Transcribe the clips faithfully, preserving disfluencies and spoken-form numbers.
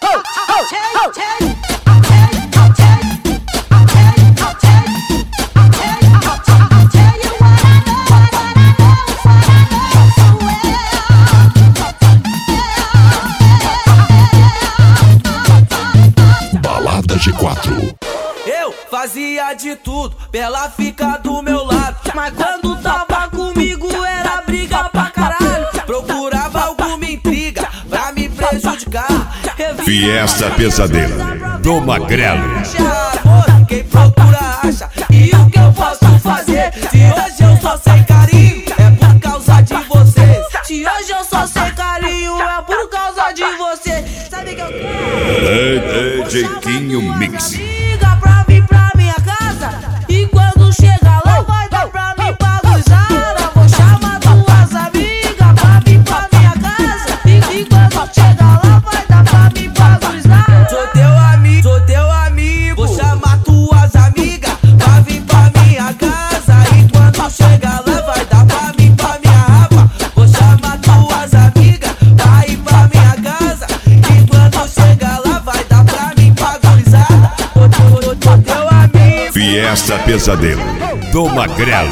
Balada G quatro. Eu fazia de tudo pra ela ficar do meu lado, mas quando tava comigo era briga pra caralho. Procurava alguma intriga pra me prejudicar. Fiesta Pesadelo do Magrelo. Quem procura acha, e o que eu posso fazer? Se hoje eu só sei carinho, é por causa de você. Se hoje eu só sei carinho, é por causa de você. Sabe que eu quero? D J Quinho Mix. Amiga pra vir pra minha casa, e quando chegar lá vai dar pra mim bagulhada. Vou chamar duas amigas pra vir pra minha casa, e, e quando chegar lá vai dar pra mim bagulhada. Sou teu amigo, sou teu amigo. Vou chamar tuas amigas pra vir pra minha casa, e quando chegar lá vai dar pra mim pra minha rapa. Vou chamar tuas amigas pra ir pra minha casa, e quando chegar lá vai dar pra mim bagulhada. Sou teu amigo. Fiesta Pesadelo do Magrelo.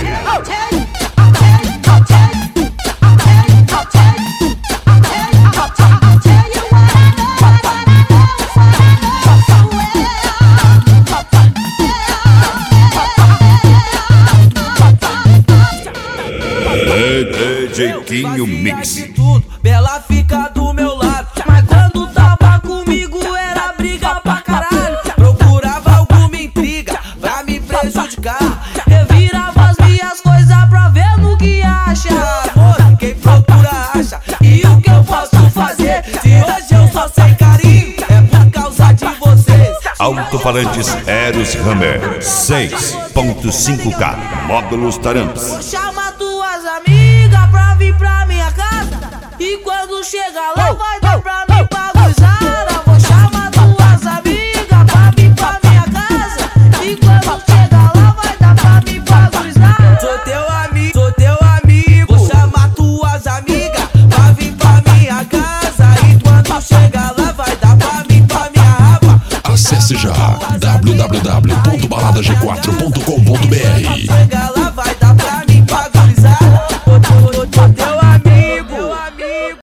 D J Quinho Mix. Ela fica do meu lado, mas quando tava comigo era briga pra caralho. Procurava alguma intriga pra me prejudicar. Revirava as minhas coisas pra ver no que acha. Amor, quem procura acha, e o que eu posso fazer? Se hoje eu só sei carinho, é por causa de vocês. Alto-falantes Eros Hammer seis ponto cinco K módulos Taramps. Vou chamar tuas amigas pra vir pra minha casa, e quando chegar lá vai dar pra mim bagulhada. Vou chamar tuas amigas pra vir pra minha casa, e quando chegar lá vai dar pra mim bagulhada. Sou teu amigo, sou teu amigo. Vou chamar tuas amigas pra vir pra minha casa, e quando chegar lá vai dar pra mim pra minha rapa. Acesse já w w w ponto balada g quatro ponto com ponto b r.